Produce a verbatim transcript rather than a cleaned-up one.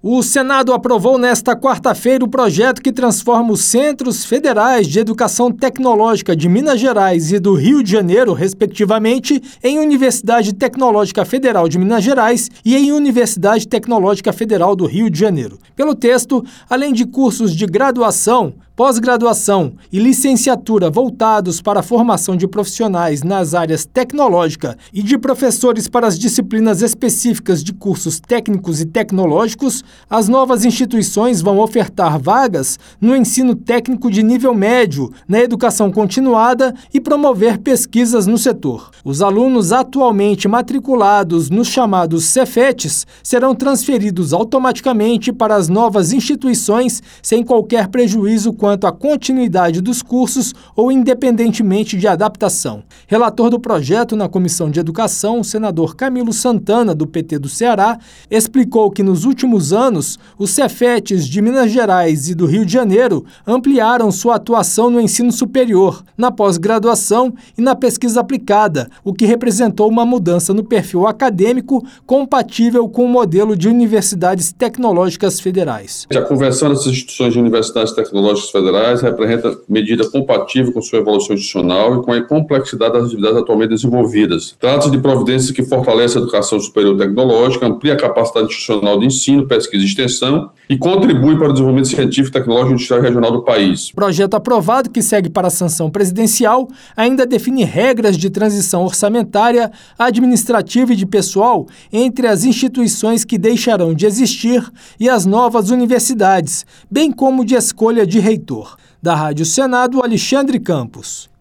O Senado aprovou nesta quarta-feira o projeto que transforma os Centros Federais de Educação Tecnológica de Minas Gerais e do Rio de Janeiro, respectivamente, em Universidade Tecnológica Federal de Minas Gerais e em Universidade Tecnológica Federal do Rio de Janeiro. Pelo texto, além de cursos de graduação, pós-graduação e licenciatura voltados para a formação de profissionais nas áreas tecnológica e de professores para as disciplinas específicas de cursos técnicos e tecnológicos, as novas instituições vão ofertar vagas no ensino técnico de nível médio, na educação continuada e promover pesquisas no setor. Os alunos atualmente matriculados nos chamados Cefetes serão transferidos automaticamente para as novas instituições sem qualquer prejuízo quanto à continuidade dos cursos ou independentemente de adaptação. Relator do projeto na Comissão de Educação, o senador Camilo Santana, do P T do Ceará, explicou que nos últimos anos, os Cefetes de Minas Gerais e do Rio de Janeiro ampliaram sua atuação no ensino superior, na pós-graduação e na pesquisa aplicada, o que representou uma mudança no perfil acadêmico compatível com o modelo de universidades tecnológicas federais. A conversão dessas instituições de universidades tecnológicas federais representa medida compatível com sua evolução institucional e com a complexidade das atividades atualmente desenvolvidas. Trata-se de providências que fortalecem a educação superior tecnológica, amplia a capacidade institucional de ensino, pesquisa e extensão e contribui para o desenvolvimento científico, tecnológico e industrial regional do país. O projeto aprovado, que segue para a sanção presidencial, ainda define regras de transição orçamentária, administrativa e de pessoal entre as instituições que deixarão de existir e as novas universidades, bem como de escolha de reitor. Da Rádio Senado, Alexandre Campos.